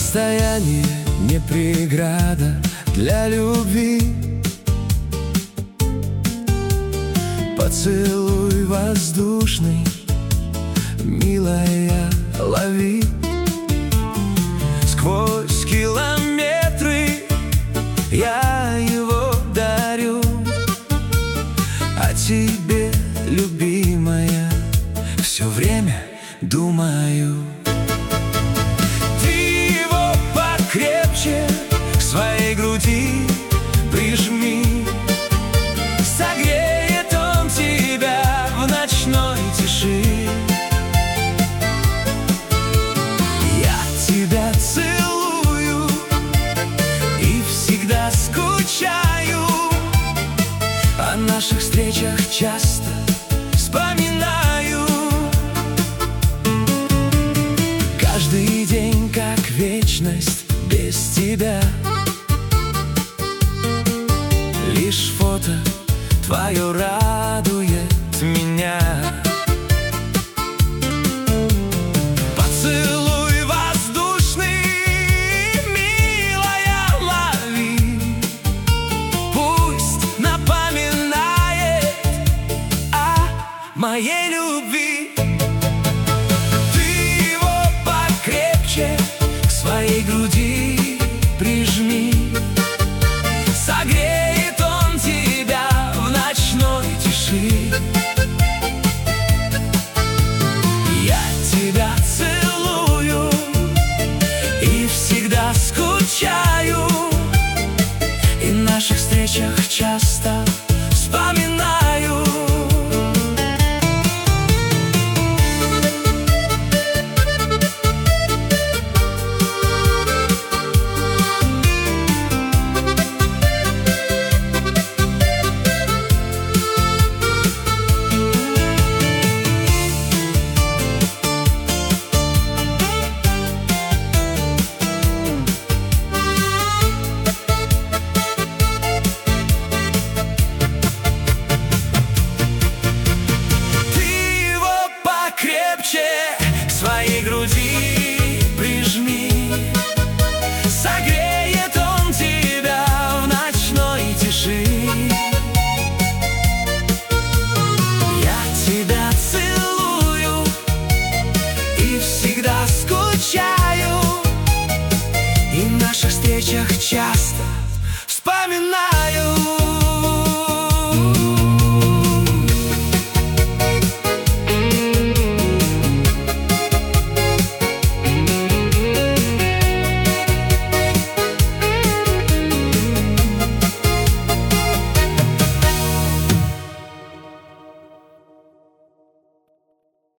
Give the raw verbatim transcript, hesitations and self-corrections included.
Расстояние не преграда для любви. Поцелуй воздушный, милая, лови. Сквозь километры я его дарю, о тебе, любимая, все время думаю. Ты его покрепче к своей груди прижми, согреет он тебя в ночной тиши. Я тебя целую и всегда скучаю, о наших встречах часто вспоминаю. Каждый день как вечность без тебя, лишь фото твое радует меня. Поцелуй воздушный, милая, лови. Пусть напоминает о моей любви. Ты его покрепче к своей груди прижми, согреет он тебя в ночной тиши. Я тебя целую и всегда скучаю, и в наших встречах часто вспоминаю. К своей груди прижми, согреет он тебя в ночной тиши. Я тебя целую и всегда скучаю, и в наших встречах часто вспоминаю.